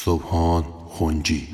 سبحان خنجی.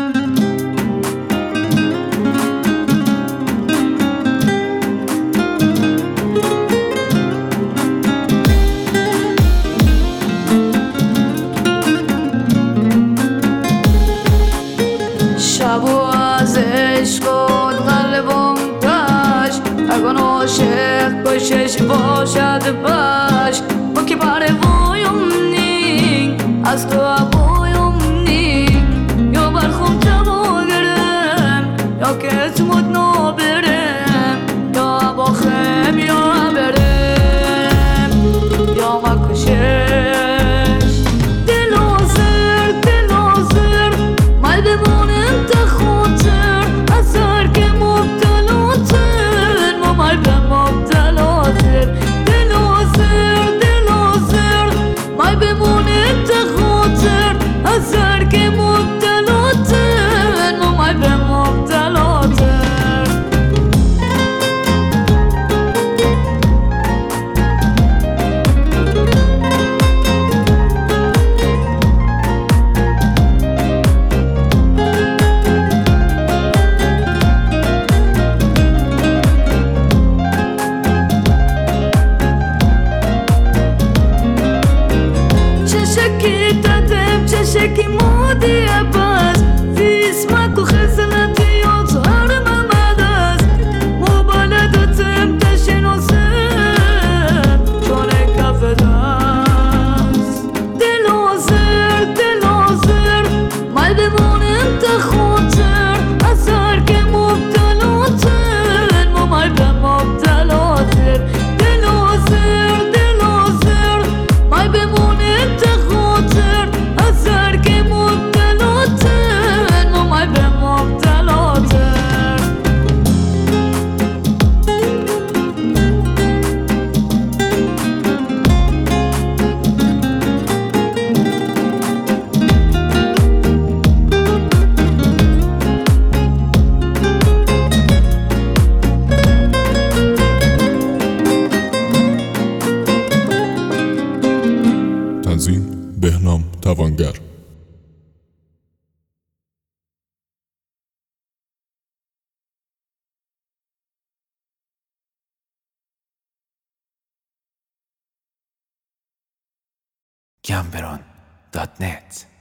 شبو از عشق و قلبم گشت، اگه عاشق کشش باشد بشک با که پرویم نینگ از تو ابویم نینگ یا برخم جوا گرم یا که اسمت نبرم یا باخم یا برم یا مکشش دل آزر دل آزر مال بمونه انت خاطر اثر که مبتلاتر مال به مبتلاتر دل آزر دل آزر مال بمونه انت خاطر اثر که مبتلاتر مال به مبتلاتر چشکی مودیه بس فی اسمک و خزلتی و ظهر ممد است مبالدتم تشناسم چون کف دست دل آزر مال بمون انت خاطر اثر که مبتلاتر مال به مبتلاتر دل آزر مال بمون انت خاطر اثر که مبتلاتر مال به مبتلاتر تنظیم بهنام توانگر. Gambron.net